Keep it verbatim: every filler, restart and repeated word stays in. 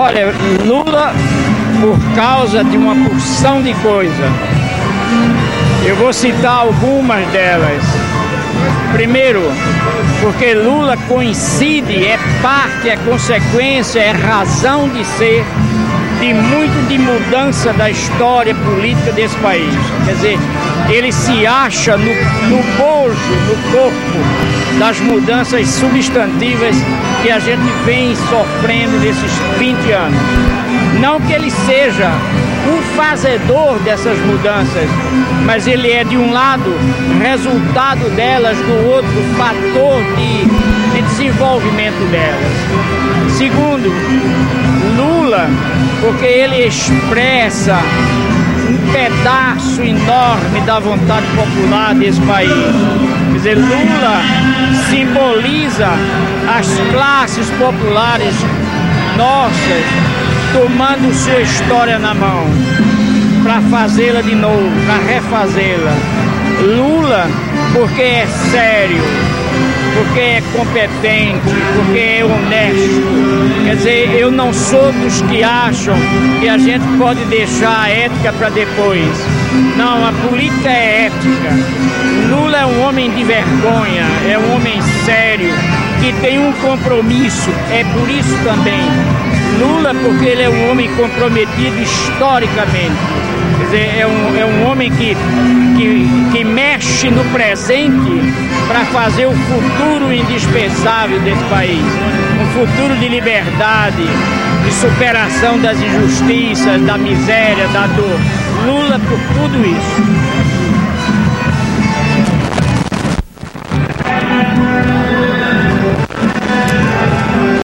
Olha, Lula, por causa de uma porção de coisa, eu vou citar algumas delas. Primeiro, porque Lula coincide, é parte, é consequência, é razão de ser de muito de mudança da história política desse país. Quer dizer, ele se acha no, no bojo, no corpo das mudanças substantivas que a gente vem sofrendo nesses vinte anos. Não que ele seja um fazedor dessas mudanças, mas ele é, de um lado, resultado delas, do outro, fator de, de desenvolvimento delas. Segundo, Lula, porque ele expressa um pedaço enorme da vontade popular desse país. Quer dizer, Lula simboliza as classes populares nossas tomando sua história na mão para fazê-la de novo, para refazê-la. Lula, porque é sério, porque é competente, porque é honesto. Quer dizer, eu não sou dos que acham que a gente pode deixar a ética para depois. Não, a política é ética. Lula é um homem de vergonha, é um homem sério, que tem um compromisso. É por isso também, Lula, porque ele é um homem comprometido historicamente. Quer dizer, é um, é um homem que, que, que mexe no presente para fazer o futuro indispensável desse país. Um futuro de liberdade, de superação das injustiças, da miséria, da dor. Lula por tudo isso.